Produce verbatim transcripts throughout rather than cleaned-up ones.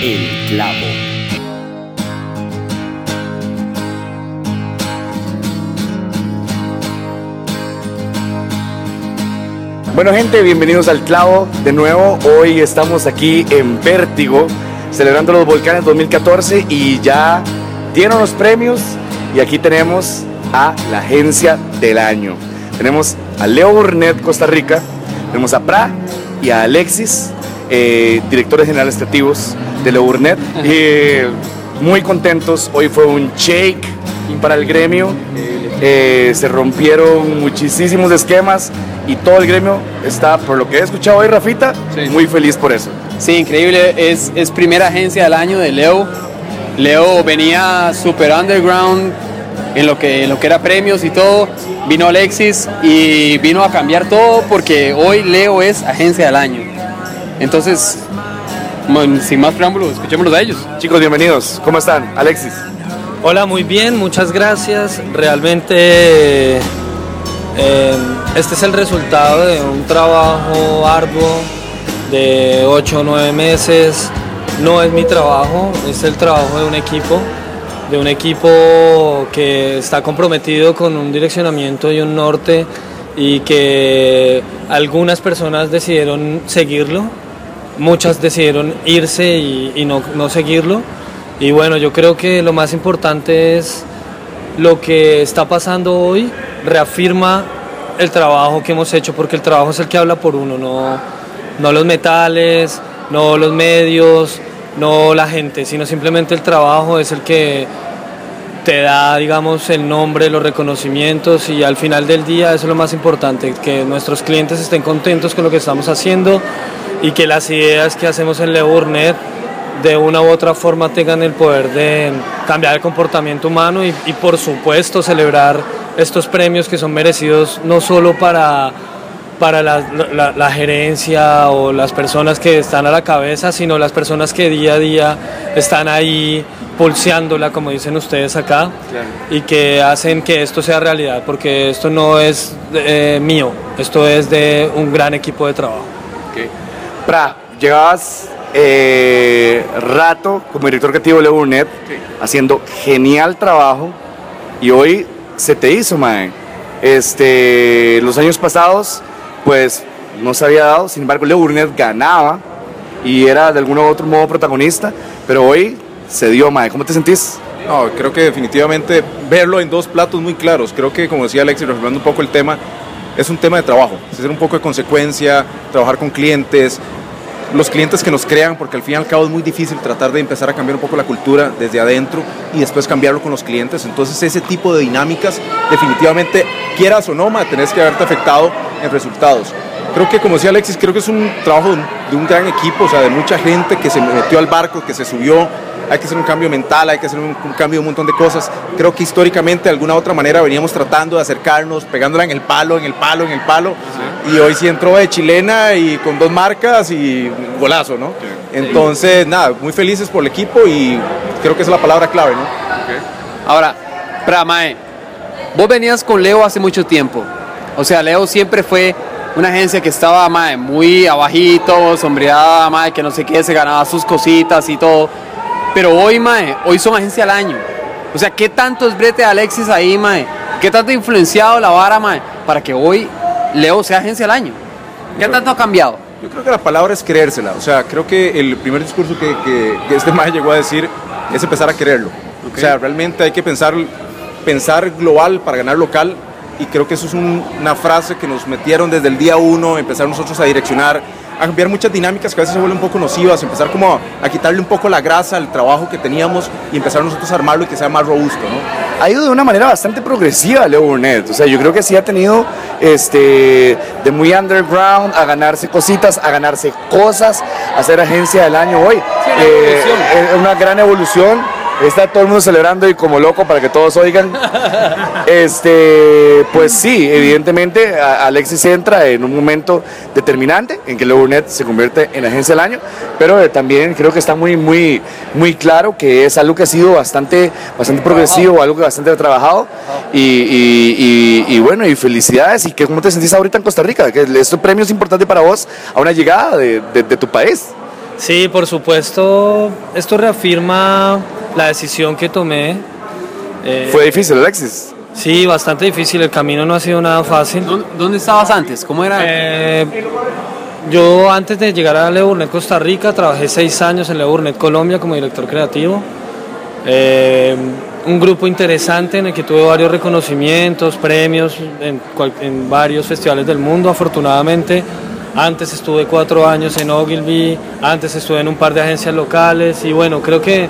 El Clavo. Bueno, gente, bienvenidos al Clavo de nuevo. Hoy estamos aquí en Vértigo celebrando los Volcanes dos mil catorce y ya dieron los premios y aquí tenemos a la agencia del año. Tenemos a Leo Burnett, Costa Rica, tenemos a Pra y a Alexis, eh, directores generales creativos de Leo Burnett. Eh, muy contentos, hoy fue un shake para el gremio, eh, se rompieron muchísimos esquemas y todo el gremio está, por lo que he escuchado hoy, Rafita, sí, muy feliz por eso. Sí, increíble, es, es primera agencia del año de Leo. Leo venía super underground en lo que, en lo que era premios y todo. Vino Alexis y vino a cambiar todo porque hoy Leo es agencia del año. Entonces, sin más preámbulos, escuchémonos a ellos. Chicos, bienvenidos. ¿Cómo están? Alexis. Hola, muy bien, muchas gracias. Realmente eh, este es el resultado de un trabajo arduo de ocho o nueve meses. No es mi trabajo, es el trabajo de un equipo, de un equipo que está comprometido con un direccionamiento y un norte y que algunas personas decidieron seguirlo, muchas decidieron irse y, y no, no seguirlo. Y bueno, yo creo que lo más importante es lo que está pasando hoy, reafirma el trabajo que hemos hecho, porque el trabajo es el que habla por uno, no, no los metales, no los medios, no la gente, sino simplemente el trabajo es el que te da, digamos, el nombre, los reconocimientos, y al final del día eso es lo más importante, que nuestros clientes estén contentos con lo que estamos haciendo y que las ideas que hacemos en Leo Burnett de una u otra forma tengan el poder de cambiar el comportamiento humano y, y por supuesto celebrar estos premios que son merecidos no solo para, para la, la, la gerencia o las personas que están a la cabeza, sino las personas que día a día están ahí pulseándola, como dicen ustedes acá, claro, y que hacen que esto sea realidad, porque esto no es eh, mío, esto es de un gran equipo de trabajo. Okay. Pra, llevabas eh, rato como director creativo de Leo Burnett, okay, haciendo genial trabajo y hoy se te hizo, mae. Este, los años pasados pues no se había dado, sin embargo Leo Burnett ganaba y era de algún u otro modo protagonista, pero hoy se dio, mae. ¿Cómo te sentís? No, creo que definitivamente verlo en dos platos muy claros. Creo que, como decía Alexis, reafirmando un poco el tema, es un tema de trabajo, es hacer un poco de consecuencia, trabajar con clientes, los clientes que nos crean, porque al fin y al cabo es muy difícil tratar de empezar a cambiar un poco la cultura desde adentro y después cambiarlo con los clientes. Entonces ese tipo de dinámicas definitivamente, quieras o no, ma, tenés que haberte afectado en resultados. Creo que, como decía Alexis, creo que es un trabajo de un gran equipo, o sea, de mucha gente que se metió al barco, que se subió. Hay que hacer un cambio mental, hay que hacer un, un cambio de un montón de cosas. Creo que históricamente, de alguna u otra manera, veníamos tratando de acercarnos, pegándola en el palo, en el palo, en el palo. Sí. Y hoy sí entró de chilena y con dos marcas y golazo, ¿no? Sí. Entonces, sí, nada, muy felices por el equipo y creo que esa es la palabra clave, ¿no? Okay. Ahora, Pra, mae, vos venías con Leo hace mucho tiempo. O sea, Leo siempre fue una agencia que estaba, mae, muy abajito, sombreada, mae, que no sé qué, se ganaba sus cositas y todo. Pero hoy, mae, hoy son agencia del año. O sea, ¿qué tanto es brete de Alexis ahí, mae? ¿Qué tanto ha influenciado la vara, mae, para que hoy Leo sea agencia del año? ¿Qué tanto ha cambiado? Yo creo que la palabra es creérsela. O sea, creo que el primer discurso que, que, que este mae llegó a decir es empezar a quererlo. Okay. O sea, realmente hay que pensar, pensar global para ganar local. Y creo que eso es un, una frase que nos metieron desde el día uno, empezar nosotros a direccionar, a cambiar muchas dinámicas que a veces se vuelven un poco nocivas, empezar como a, a quitarle un poco la grasa al trabajo que teníamos y empezar nosotros a armarlo y que sea más robusto, ¿no? Ha ido de una manera bastante progresiva Leo Burnett, o sea, yo creo que sí ha tenido este, de muy underground a ganarse cositas, a ganarse cosas, a ser agencia del año hoy. Sí, eh, es una gran evolución. Está todo el mundo celebrando y como loco para que todos oigan. Este, pues sí, evidentemente Alexis entra en un momento determinante en que Leo Burnett se convierte en agencia del año, pero eh, también creo que está muy, muy, muy claro que es algo que ha sido bastante, bastante progresivo, algo que bastante ha trabajado y, y, y, y bueno, y felicidades. ¿Y que, cómo te sentís ahorita en Costa Rica? Que este premio es importante para vos a una llegada de, de, de tu país. Sí, por supuesto, esto reafirma la decisión que tomé. Eh, ¿Fue difícil, Alexis? Sí, bastante difícil, el camino no ha sido nada fácil. ¿Dónde, dónde estabas antes? ¿Cómo era? Eh, yo antes de llegar a Leo Burnett Costa Rica trabajé seis años en Leo Burnett Colombia como director creativo. Eh, un grupo interesante en el que tuve varios reconocimientos, premios en, cual, en varios festivales del mundo, afortunadamente. Antes estuve cuatro años en Ogilvy, antes estuve en un par de agencias locales y bueno, creo que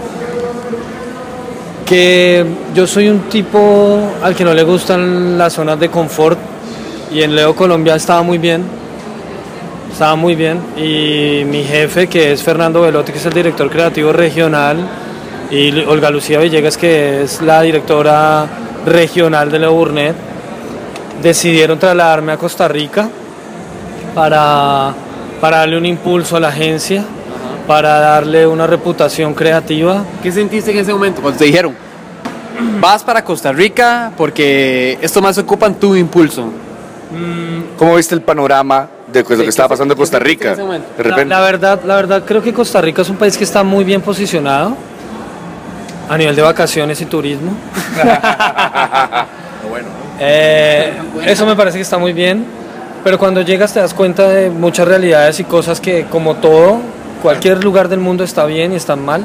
que yo soy un tipo al que no le gustan las zonas de confort y en Leo Colombia estaba muy bien, estaba muy bien y mi jefe, que es Fernando Velotti, que es el director creativo regional, y Olga Lucía Villegas, que es la directora regional de Leo Burnett, decidieron trasladarme a Costa Rica para, para darle un impulso a la agencia, para darle una reputación creativa. ¿Qué sentiste en ese momento cuando te dijeron, vas para Costa Rica porque estos más ocupan tu impulso? ¿Cómo viste el panorama de pues, lo que estaba pasando en Costa Rica? De repente. La, la, verdad, la verdad creo que Costa Rica es un país que está muy bien posicionado a nivel de vacaciones y turismo. Bueno. eh, eso me parece que está muy bien, pero cuando llegas te das cuenta de muchas realidades y cosas que, como todo, cualquier lugar del mundo está bien y está mal.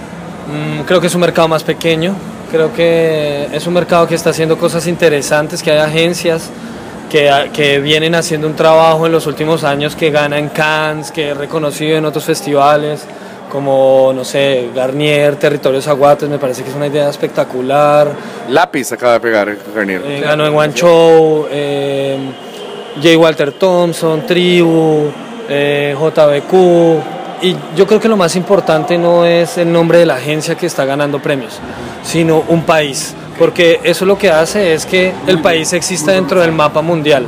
Mm, creo que es un mercado más pequeño, creo que es un mercado que está haciendo cosas interesantes, que hay agencias que, que vienen haciendo un trabajo en los últimos años que gana en Cannes, que es reconocido en otros festivales, como, no sé, Garnier, Territorios Aguates, me parece que es una idea espectacular. Lápiz acaba de pegar Garnier. Eh, ganó en One Show, eh, J. Walter Thompson, Tribu, eh, J B Q. Y yo creo que lo más importante no es el nombre de la agencia que está ganando premios, sino un país, porque eso lo que hace es que el país exista dentro del mapa mundial.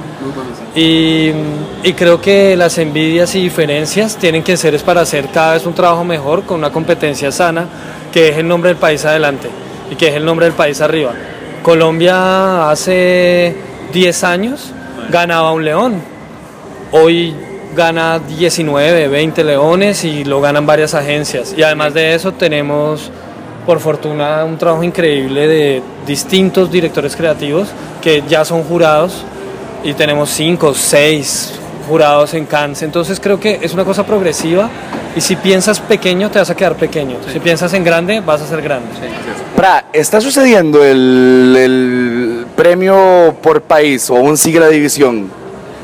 Y, y creo que las envidias y diferencias tienen que ser es para hacer cada vez un trabajo mejor, con una competencia sana, que deje el nombre del país adelante y que deje el nombre del país arriba. Colombia hace diez años ganaba un león, hoy gana diecinueve, veinte leones y lo ganan varias agencias. Y además de eso tenemos, por fortuna, un trabajo increíble de distintos directores creativos que ya son jurados y tenemos cinco, seis jurados en Cannes. Entonces creo que es una cosa progresiva y si piensas pequeño te vas a quedar pequeño. Sí. Si piensas en grande vas a ser grande. Sí. Pra, ¿está sucediendo el, el premio por país o aún sigue la división?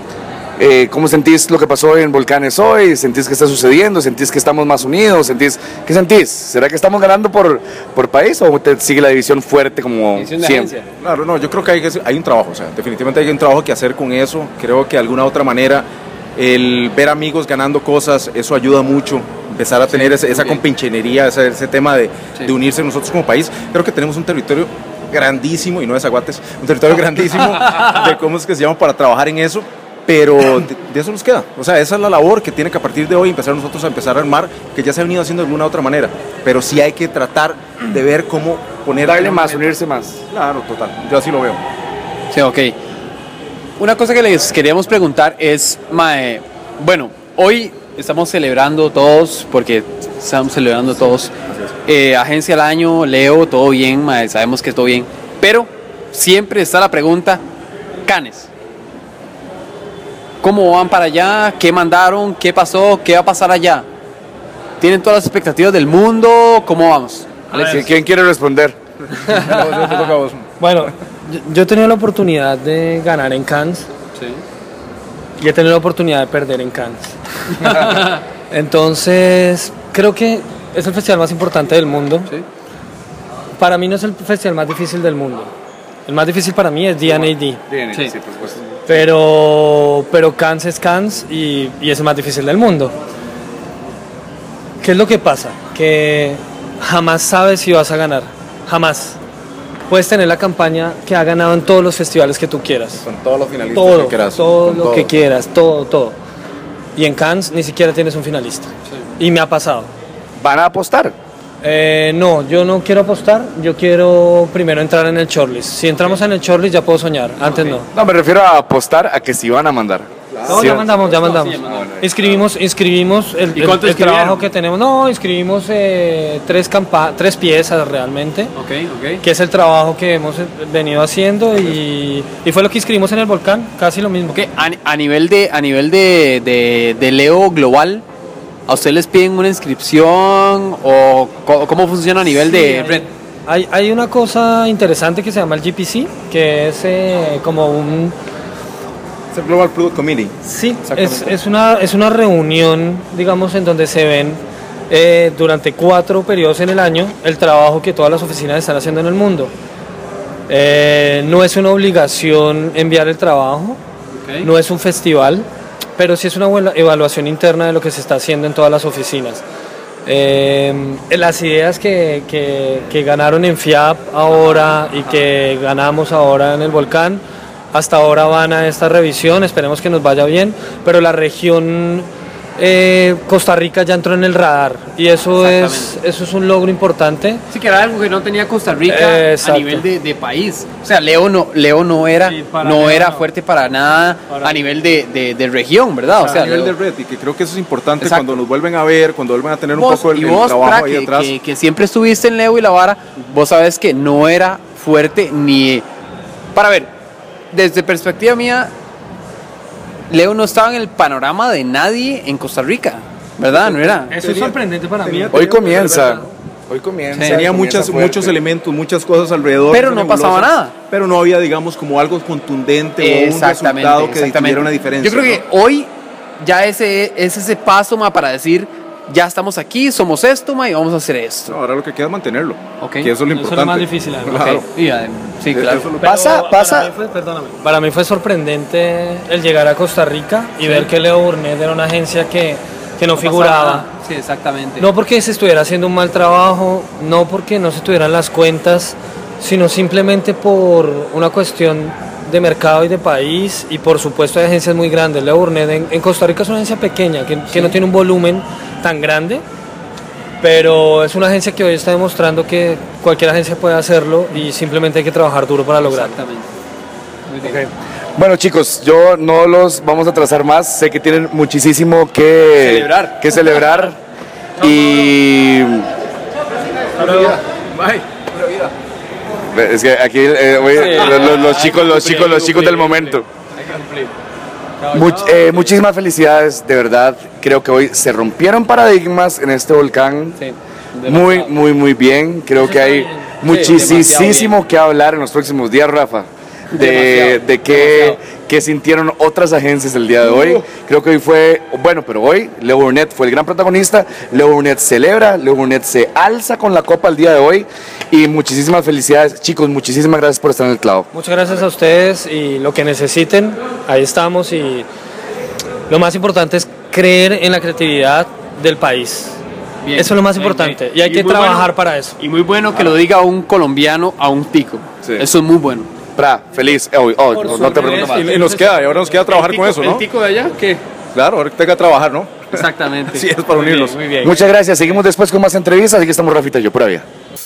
Eh, ¿Cómo sentís lo que pasó en Volcanes hoy? ¿Sentís que está sucediendo? ¿Sentís que estamos más unidos? ¿Sentís, ¿Qué sentís? ¿Será que estamos ganando por, por país o te sigue la división fuerte como siempre? Claro, no, yo creo que hay, hay un trabajo, o sea, definitivamente hay un trabajo que hacer con eso. Creo que de alguna otra manera el ver amigos ganando cosas, eso ayuda mucho. Empezar a tener sí, ese, esa compinchenería, ese, ese tema de, sí. de unirse nosotros como país. Creo que tenemos un territorio grandísimo, y no es Aguates, un territorio grandísimo de cómo es que se llama para trabajar en eso. Pero de, de eso nos queda, o sea, esa es la labor que tiene que a partir de hoy empezar nosotros a empezar a armar, que ya se ha venido haciendo de alguna otra manera, pero sí hay que tratar de ver cómo poner... Darle más, unirse más. Claro, total, yo así lo veo. Sí, ok. Una cosa que les queríamos preguntar es, mae, bueno, hoy estamos celebrando todos, porque estamos celebrando todos, eh, Agencia al Año, Leo, todo bien, mae, sabemos que todo bien, pero siempre está la pregunta, Cannes. ¿Cómo van para allá? ¿Qué mandaron? ¿Qué pasó? ¿Qué va a pasar allá? ¿Tienen todas las expectativas del mundo? ¿Cómo vamos? Alexis, ¿quién quiere responder? Bueno, yo, yo he tenido la oportunidad de ganar en Cannes. Sí. Y he tenido la oportunidad de perder en Cannes. Entonces, creo que es el festival más importante del mundo. Sí. Para mí no es el festival más difícil del mundo. El más difícil para mí es D N A D. D N A D, sí, sí, por supuesto. Pero, pero Cannes es Cannes y, y es el más difícil del mundo. ¿Qué es lo que pasa? Que jamás sabes si vas a ganar. Jamás. Puedes tener la campaña que ha ganado en todos los festivales que tú quieras. Con todos los finalistas todo, que quieras. Todo Con lo todo. que quieras, todo, todo. Y en Cannes ni siquiera tienes un finalista. Sí. Y me ha pasado. ¿Van a apostar? Eh, no, yo no quiero apostar, yo quiero primero entrar en el shortlist. Si entramos en el shortlist ya puedo soñar, antes okay. no. No, me refiero a apostar a que sí van a mandar. No, Sí. ya mandamos, ya mandamos. sí, ya mandamos. Inscribimos, inscribimos el, ¿Y el- cuánto el escribieron? trabajo que tenemos. No, inscribimos eh, tres, campa tres piezas realmente, Ok, ok. que es el trabajo que hemos eh, venido haciendo y, y fue lo que inscribimos en el volcán, casi lo mismo. Ok, a, a nivel, de, a nivel de, de, de Leo global, ¿a ustedes les piden una inscripción o co- cómo funciona a nivel Sí, de hay- red? Hay, hay una cosa interesante que se llama el G P C, que es eh, como un... Es el Global Product Committee. Sí, es, es, una, es una reunión, digamos, en donde se ven eh, durante cuatro periodos en el año el trabajo que todas las oficinas están haciendo en el mundo. Eh, no es una obligación enviar el trabajo, Ok. no es un festival, pero sí es una buena evaluación interna de lo que se está haciendo en todas las oficinas. Eh, las ideas que, que, que ganaron en FIAP ahora y que ganamos ahora en el volcán, hasta ahora van a esta revisión, esperemos que nos vaya bien, pero la región eh, Costa Rica ya entró en el radar y eso es, Exactamente. eso es un logro importante. Sí, que era algo que no tenía Costa Rica Eh, a exacto. nivel de, de país. O sea, Leo no, Leo no era, Sí, para no Leo era no. fuerte para nada Para a nivel de, de, de región, ¿verdad? O sea, a nivel Leo- de red, y que creo que eso es importante Exacto. cuando nos vuelven a ver, cuando vuelven a tener un vos, poco el, y el vos, trabajo Pra, ahí que, atrás. que, que siempre estuviste en Leo y la vara, vos sabes que no era fuerte ni... Para ver, desde perspectiva mía, Leo no estaba en el panorama de nadie en Costa Rica, ¿verdad? No era. Eso es sorprendente para mí. tenía- Hoy comienza. Hoy comienza. Sí. Tenía comienza muchas, fuerte. muchos elementos, muchas cosas alrededor. Pero mucha no pasaba nebulosa, nada. Pero no había, digamos, como algo contundente o un resultado que tuviera una diferencia. Yo creo que hoy ya ese es ese paso ma, para decir, ya estamos aquí, somos esto ma, y vamos a hacer esto. ¿no? Ahora lo que queda es mantenerlo. Ok. Que eso es lo Eso es lo importante. más difícil, además. Claro. Ok. Y, eh, sí, claro. Eso es lo- Pero Pasa, para pasa. mí fue- perdóname. Para mí fue sorprendente el llegar a Costa Rica y ver que Leo Burnett era una agencia que, que no, figuraba. Sí, exactamente. No porque se estuviera haciendo un mal trabajo, no porque no se tuvieran las cuentas, sino simplemente por una cuestión de mercado y de país, y por supuesto hay agencias muy grandes. Leo Burnett en, en Costa Rica es una agencia pequeña, que, que no tiene un volumen tan grande, pero es una agencia que hoy está demostrando que cualquier agencia puede hacerlo y simplemente hay que trabajar duro para lograrlo. Exactamente. Muy bien. Bueno, chicos, yo no los vamos a atrasar más. Sé que tienen muchísimo que Celebrar. que celebrar. Y es que aquí eh, oye, los, los- los chicos, los chicos, los chicos del momento. Much- eh, muchísimas felicidades, de verdad. Creo que hoy se rompieron paradigmas en este volcán. Sí, Muy, demasiado. muy, muy bien. Creo que hay demasiado muchísimo que hablar en los próximos días, Rafa. De, Demasiado, de qué, demasiado. qué sintieron otras agencias el día de hoy. Creo que hoy fue, bueno, pero hoy Leo Burnett fue el gran protagonista. Leo Burnett celebra, Leo Burnett se alza con la copa el día de hoy. Y muchísimas felicidades, chicos. Muchísimas gracias por estar en el clavo. Muchas gracias a ustedes y lo que necesiten, ahí estamos, y lo más importante es creer en la creatividad del país. Bien. Eso es lo más Bien, importante bien. y hay que muy trabajar bueno- para eso. Y muy bueno que lo diga un colombiano a un tico. Sí. Eso es muy bueno. Pra, feliz. Eh, oh, oh, no, no te pregunto más. Y, y nos queda, y ahora nos queda trabajar con eso, ¿El ¿no? tico de allá? ¿Qué? Claro, ahora que trabajar, ¿no? Exactamente. Sí, es para Muy bien, unirnos. Muy bien. Muchas gracias. Seguimos después con más entrevistas. Aquí estamos Rafita y yo, pura vida.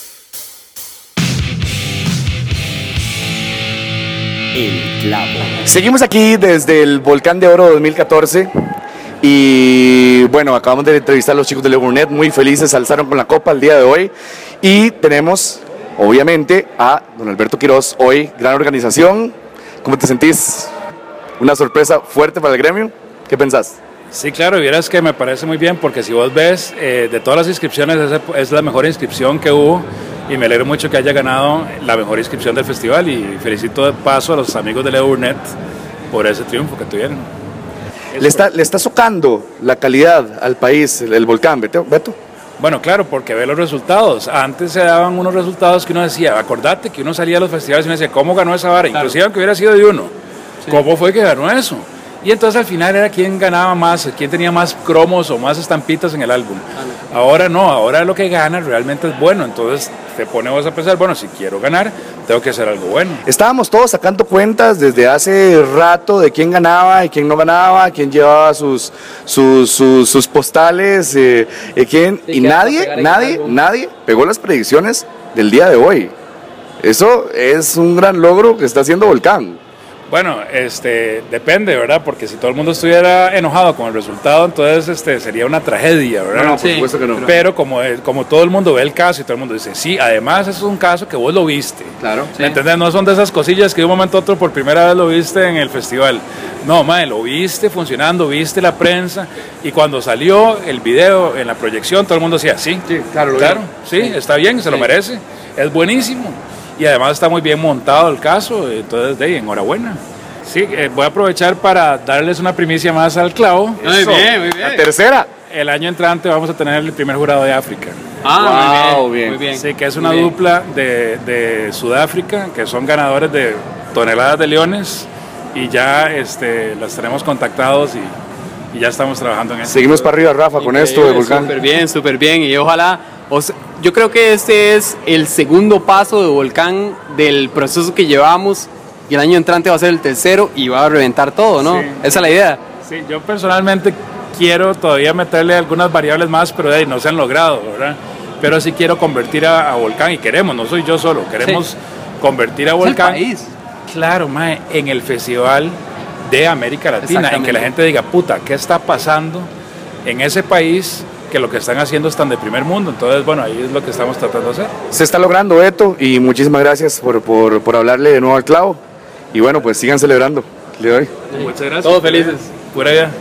El clavo. Seguimos aquí desde el Volcán de Oro dos mil catorce y bueno, acabamos de entrevistar a los chicos de Leo Burnett, muy felices, se alzaron con la copa el día de hoy y tenemos obviamente a don Alberto Quiroz hoy, gran organización. ¿Cómo te sentís? ¿Una sorpresa fuerte para el gremio? ¿Qué pensás? Sí, claro, y vieras que me parece muy bien porque si vos ves, eh, de todas las inscripciones esa es la mejor inscripción que hubo y me alegro mucho que haya ganado la mejor inscripción del festival y felicito de paso a los amigos de Leo Burnett por ese triunfo que tuvieron. ¿Le está, le está socando la calidad al país el, el volcán, Beto? Beto? Bueno, claro, porque ve los resultados. Antes se daban unos resultados que uno decía, acordate que uno salía a los festivales y uno decía, ¿cómo ganó esa vara? Inclusive aunque hubiera sido de uno, ¿cómo fue que ganó eso? Y entonces al final era quién ganaba más, quién tenía más cromos o más estampitas en el álbum. Ahora no, ahora lo que gana realmente es bueno, entonces te pone vos a pensar, bueno, si quiero ganar, tengo que hacer algo bueno. Estábamos todos sacando cuentas desde hace rato de quién ganaba y quién no ganaba, quién llevaba sus, sus, sus, sus postales, eh, eh, quién, Sí, y que vas a nadie, pegar en nadie, algo. nadie pegó las predicciones del día de hoy. Eso es un gran logro que está haciendo Volcán. Bueno, este, depende, ¿verdad? Porque si todo el mundo estuviera enojado con el resultado, entonces este, sería una tragedia, ¿verdad? No, no, por supuesto que no. Pero como, como todo el mundo ve el caso y todo el mundo dice, sí, además eso es un caso que vos lo viste. Claro. ¿Me entendés? No son de esas cosillas que de un momento a otro por primera vez lo viste en el festival. No, madre, lo viste funcionando, viste la prensa y cuando salió el video en la proyección todo el mundo decía, sí, Sí, claro, lo claro, vieron. sí, está bien, se lo Sí. merece, es buenísimo. Y además está muy bien montado el caso, entonces de ahí, enhorabuena. Sí, eh, voy a aprovechar para darles una primicia más al clavo. Muy Eso. bien, muy La bien. tercera. El año entrante vamos a tener el primer jurado de África. Ah, Wow, muy bien. bien. Muy bien. Sí, que es una Muy bien. dupla de, de Sudáfrica, que son ganadores de toneladas de leones y ya este, las tenemos contactados y, y ya estamos trabajando en eso. Seguimos para arriba, Rafa, con esto de Volcán. Súper bien, súper bien. Y ojalá, o sea, yo creo que este es el segundo paso de Volcán del proceso que llevamos y el año entrante va a ser el tercero y va a reventar todo, ¿no? Sí. Esa es la idea. Sí, yo personalmente quiero todavía meterle algunas variables más, pero de ahí no se han logrado, ¿verdad? Pero sí quiero convertir a, a Volcán y queremos, no soy yo solo, queremos Sí. convertir a Es el Volcán. país. Claro, mae, en el festival de América Latina, en que Exactamente. la gente diga, puta, ¿qué está pasando en ese país? Que lo que están haciendo están de primer mundo. Entonces, bueno, ahí es lo que estamos tratando de hacer. Se está logrando, Beto, y muchísimas gracias por, por, por hablarle de nuevo al clavo. Y bueno, pues sigan celebrando. Le doy. Muchas gracias. Todos felices. Pura vida.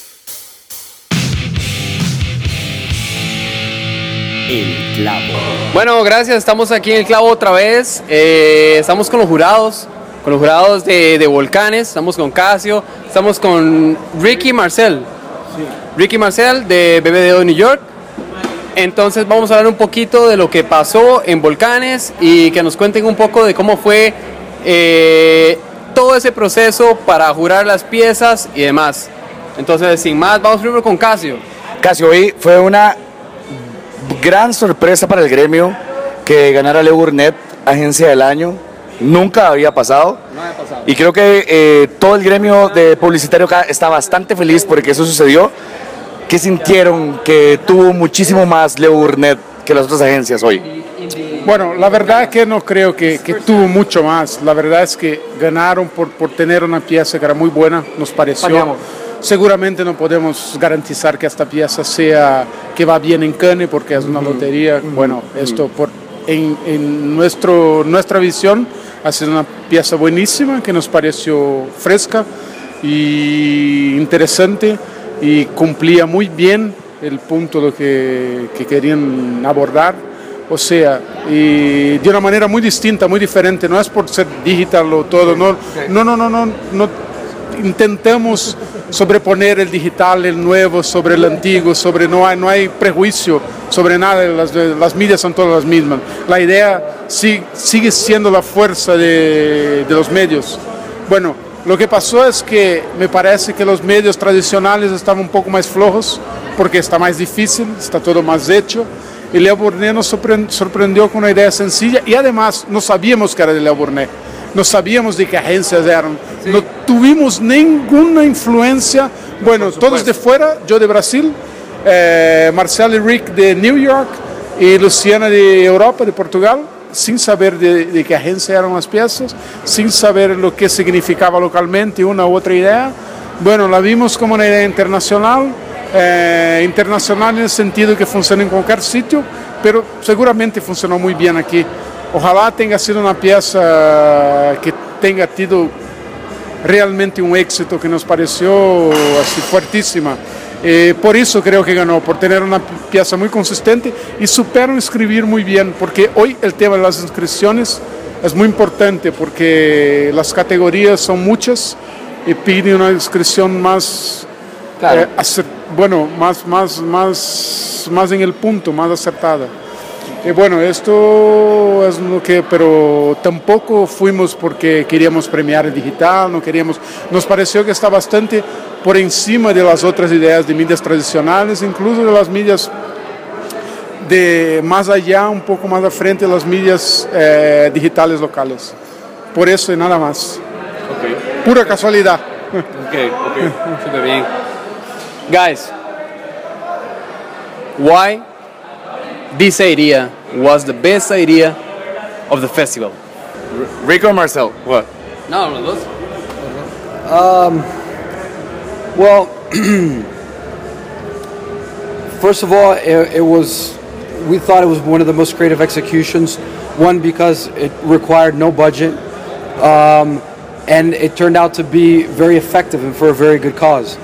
El clavo. Bueno, gracias. Estamos aquí en el clavo otra vez. Eh, estamos con los jurados, con los jurados de, de Volcanes. Estamos con Casio. Estamos con Ricky Marcel. Ricky Marcel de B B D O New York. Entonces vamos a hablar un poquito de lo que pasó en Volcanes y que nos cuenten un poco de cómo fue eh, todo ese proceso para jurar las piezas y demás. Entonces, sin más, vamos primero con Casio. Casio, hoy fue una gran sorpresa para el gremio que ganara Leo Burnett, Agencia del Año. Nunca había pasado. No había pasado. Y creo que eh, todo el gremio de publicitario acá está bastante feliz porque eso sucedió. ¿Qué sintieron que tuvo muchísimo más Leo Burnett que las otras agencias hoy? Bueno, la verdad es que no creo que, que tuvo mucho más. La verdad es que ganaron por, por tener una pieza que era muy buena, nos pareció. Pagamos. Seguramente no podemos garantizar que esta pieza sea que va bien en Cannes porque es una lotería. Bueno, esto por, en, en nuestro, nuestra visión ha sido una pieza buenísima que nos pareció fresca y interesante y cumplía muy bien el punto lo que, que querían abordar. O sea, y de una manera muy distinta, muy diferente. No es por ser digital o todo. No, no, no, no, no, no intentamos sobreponer el digital, el nuevo sobre el antiguo, sobre no hay, no hay prejuicio sobre nada. Las, las medias son todas las mismas. La idea sí, sigue siendo la fuerza de, de los medios. Bueno, lo que pasó es que me parece que los medios tradicionales estaban un poco más flojos porque está más difícil, está todo más hecho. Y Leo Burnett nos sorprendió con una idea sencilla y además no sabíamos que era de Leo Burnett, no sabíamos de qué agencias eran, sí. No tuvimos ninguna influencia, bueno, todos de fuera, yo de Brasil, eh, Marcel y Rick de New York y Luciana de Europa, de Portugal, sin saber de, de qué agencia eran las piezas, sin saber lo que significaba localmente una u otra idea. Bueno, la vimos como una idea internacional, eh, internacional en el sentido que funciona en cualquier sitio, pero seguramente funcionó muy bien aquí. Ojalá tenga sido una pieza que tenga tenido realmente un éxito que nos pareció así fuertísima. Eh, por eso creo que ganó, por tener una pieza muy consistente y supieron escribir muy bien, porque hoy el tema de las inscripciones es muy importante porque las categorías son muchas y piden una inscripción más, claro. eh, acert, bueno, más, más, más, más en el punto, más acertada. Y bueno, esto es lo que, pero tampoco fuimos porque queríamos premiar el digital, no queríamos, nos pareció que está bastante por encima de las otras ideas de medias tradicionales, incluso de las medias de más allá, un poco más de frente, las medias eh, digitales locales. Por eso y nada más. Okay. Pura casualidad. Ok, ok, súper bien. Guys, why this idea was the best idea of the festival? Rico or Marcel? What? No, los dos. Well, first of all, it, it was, we thought it was one of the most creative executions. One, because it required no budget, um, and it turned out to be very effective and for a very good cause.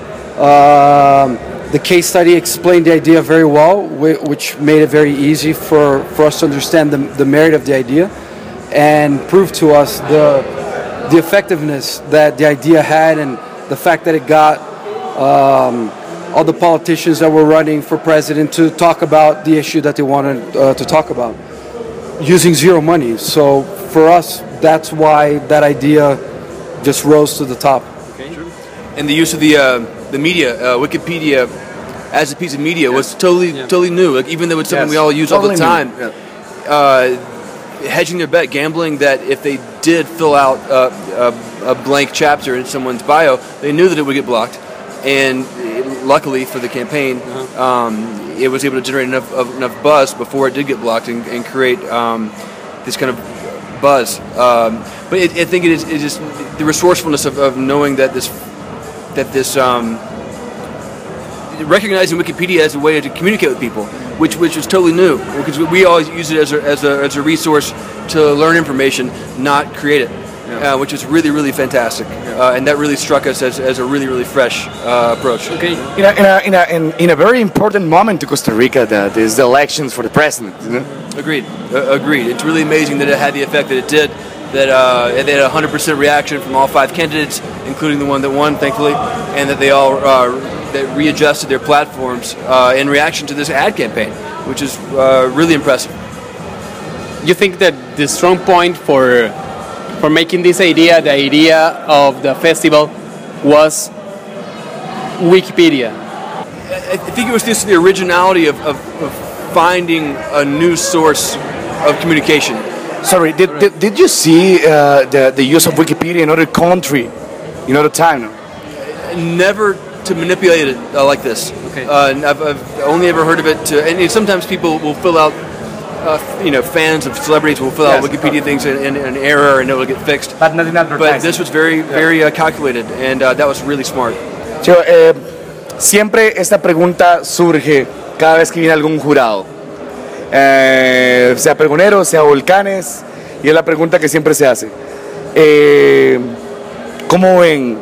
Um, the case study explained the idea very well, which made it very easy for, for us to understand the, the merit of the idea and prove to us the, the effectiveness that the idea had, and the fact that it got um, all the politicians that were running for president to talk about the issue that they wanted uh, to talk about using zero money. So for us, that's why that idea just rose to the top. Okay. And the use of the uh, the media, uh, Wikipedia, as a piece of media yeah. was totally yeah. totally new. Like, even though it's something yes. we all use totally all the time, yeah. uh, hedging their bet, gambling that if they did fill out uh, a, a blank chapter in someone's bio, they knew that it would get blocked. And luckily for the campaign, uh-huh. um, it was able to generate enough of, enough buzz before it did get blocked and, and create um, this kind of buzz. Um, but it, I think it is, it is the resourcefulness of, of knowing that this that this um, recognizing Wikipedia as a way to communicate with people, which which was totally new, because we always use it as a as a as a resource to learn information, not create it. Uh, which is really, really fantastic, uh, and that really struck us as, as a really, really fresh uh, approach. Okay. In a, in, a, in, a, in, in a very important moment to Costa Rica, that is the elections for the president. You know? Agreed. Uh, agreed. It's really amazing that it had the effect that it did. That uh, they had a one hundred percent reaction from all five candidates, including the one that won, thankfully, and that they all uh, that readjusted their platforms uh, in reaction to this ad campaign, which is uh, really impressive. You think that the strong point for for making this idea, the idea of the festival, was Wikipedia? I think it was just the originality of, of, of finding a new source of communication. Sorry, did, did, did you see uh, the, the use of Wikipedia in other country, in other time? Never to manipulate it uh, like this. Okay. Uh, I've, I've only ever heard of it to, and sometimes people will fill out Uh, you know, fans of celebrities will fill yes. out Wikipedia things in, in an error and it will get fixed. But not in advertising. But this was very, very uh, calculated, and uh, that was really smart. Yo, eh, siempre esta pregunta surge cada vez que viene algún jurado, eh, sea pregonero, sea volcanes, y es la pregunta que siempre se hace. Eh, ¿Cómo ven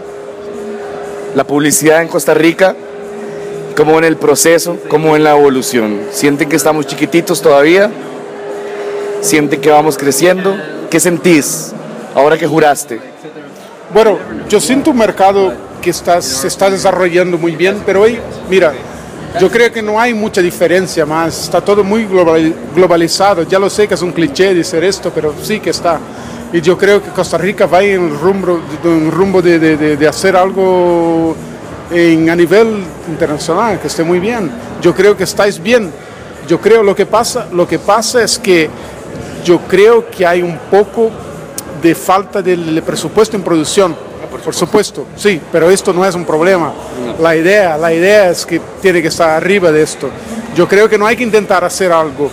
la publicidad en Costa Rica? ¿Cómo ven el proceso? ¿Cómo ven la evolución? ¿Sienten que estamos chiquititos todavía? ¿Sienten que vamos creciendo? ¿Qué sentís ahora que juraste? Bueno, yo siento un mercado que está, se está desarrollando muy bien, pero hoy, mira, yo creo que no hay mucha diferencia más, está todo muy globalizado. Ya lo sé que es un cliché decir esto, pero sí que está. Y yo creo que Costa Rica va en el rumbo, en el rumbo de, de, de hacer algo en, a nivel internacional, que esté muy bien. Yo creo que estáis bien. Yo creo lo que pasa, lo que pasa es que yo creo que hay un poco de falta de, de presupuesto en producción. Por supuesto, sí, pero esto no es un problema. La idea, la idea es que tiene que estar arriba de esto. Yo creo que no hay que intentar hacer algo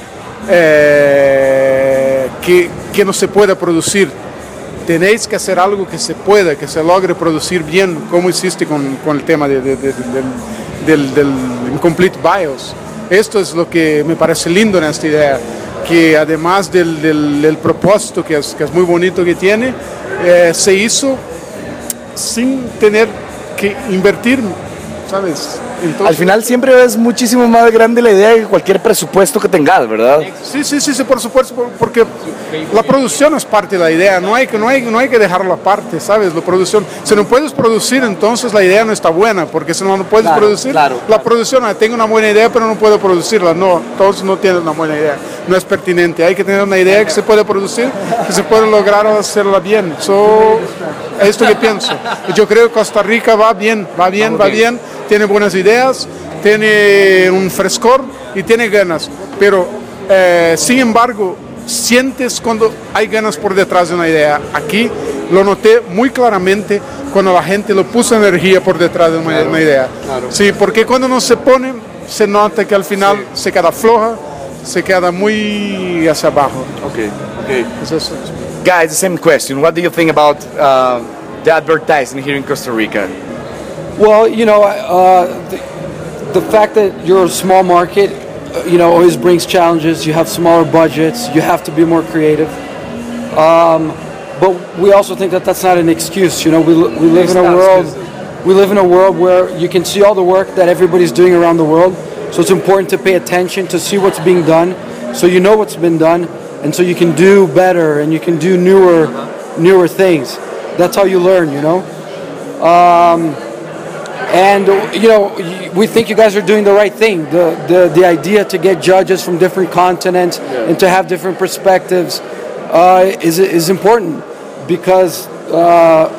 eh, que, que no se pueda producir. Tenéis que hacer algo que se pueda, que se logre producir bien, como hiciste con, con el tema de, de, de, de, del, del Incomplete BIOS. Esto es lo que me parece lindo en esta idea, que además del, del, del propósito, que es, que es muy bonito que tiene, eh, se hizo sin tener que invertir, ¿sabes? Entonces, al final siempre es muchísimo más grande la idea que cualquier presupuesto que tengas, ¿verdad? Sí, sí, sí, sí, por supuesto, porque la producción es parte de la idea, no hay que, no hay, no hay que dejarlo aparte, ¿sabes? La producción, si no puedes producir, entonces la idea no está buena, porque si no, no puedes claro, producir, claro, la claro. producción, ah, tengo una buena idea, pero no puedo producirla, no, entonces no tienes una buena idea, no es pertinente, hay que tener una idea que se puede producir, que se puede lograr hacerla bien, so, es esto que pienso. Yo creo que Costa Rica va bien, va bien, va bien, tiene buenas ideas, tiene un frescor y tiene ganas, pero eh, sin embargo sientes cuando hay ganas por detrás de una idea. Aquí lo noté muy claramente cuando la gente lo puso energía por detrás de una, claro, una idea. Claro. Sí, porque cuando no se pone se nota que al final sí. se queda floja, se queda muy hacia abajo. Okay, okay. Es eso. Guys, the same question. What do you think about uh, the advertising here in Costa Rica? Well, you know, uh, the, the fact that you're a small market, uh, you know, always brings challenges. You have smaller budgets. You have to be more creative. Um, but we also think that that's not an excuse. You know, we we live in a world. We live in a world where you can see all the work that everybody's doing around the world. So it's important to pay attention to see what's being done, so you know what's been done, and so you can do better and you can do newer, newer things. That's how you learn, you know. Um, and you know, we think you guys are doing the right thing. The the, the idea to get judges from different continents yeah. and to have different perspectives uh, is is important because uh,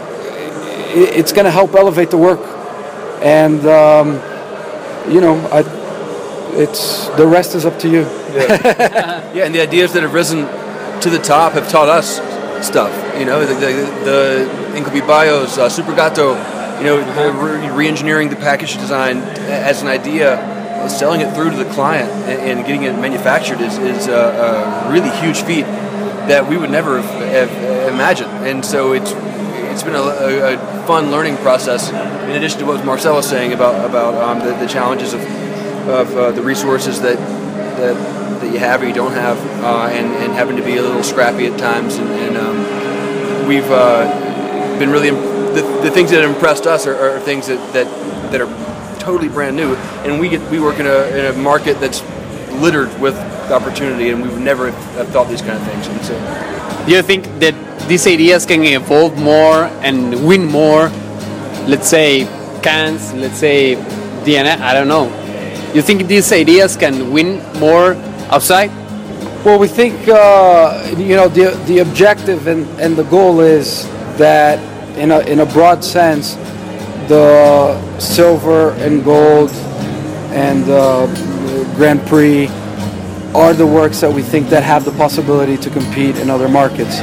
it, it's going to help elevate the work. And um, you know, I. It's the rest is up to you. Yeah. yeah, and the ideas that have risen to the top have taught us stuff. You know, the the, the Incubi Bios, uh, Super Gato. You know, the re-engineering the package design as an idea, selling it through to the client and, and getting it manufactured is is a, a really huge feat that we would never have, have imagined. And so it's it's been a, a, a fun learning process. In addition to what Marcel was saying about about um, the, the challenges of. of uh, the resources that, that that you have or you don't have, uh, and, and having to be a little scrappy at times. And, and um, we've uh, been really, imp- the, the things that have impressed us are, are things that, that, that are totally brand new. And we get we work in a, in a market that's littered with opportunity, and we would never have thought these kind of things. And so, do you think that these ideas can evolve more and win more? Let's say Cannes, let's say D N A, I don't know. You think these ideas can win more outside? Well, we think uh, you know the the objective and, and the goal is that in a in a broad sense, the silver and gold and uh, Grand Prix are the works that we think that have the possibility to compete in other markets.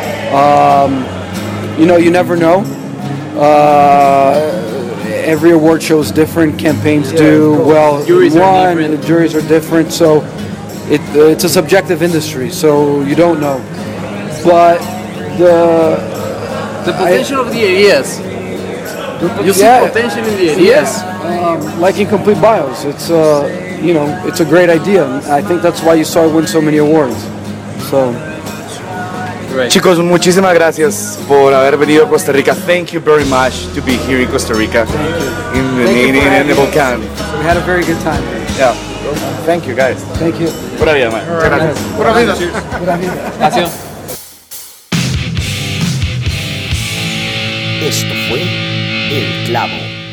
Um, you know, you never know. Uh, Every award show is different. Campaigns yeah, do well. Juries one, the juries are different, so it uh, it's a subjective industry. So you don't know. But the the potential I, of the ideas. You see yeah, potential in the ideas. Yeah. Um, like Incomplete Bios, it's uh, you know it's a great idea. I think that's why you saw it win so many awards. So. Right. Chicos, muchísimas gracias por haber venido a Costa Rica. Thank you very much to be here in Costa Rica. Thank you. In the, Thank in, you in, in the volcán. We had a very good time. Yeah. Thank you, guys. Thank you. Pura vida, man. Muchas gracias. Pura vida. Pura vida. Gracias. Esto fue El Clavo.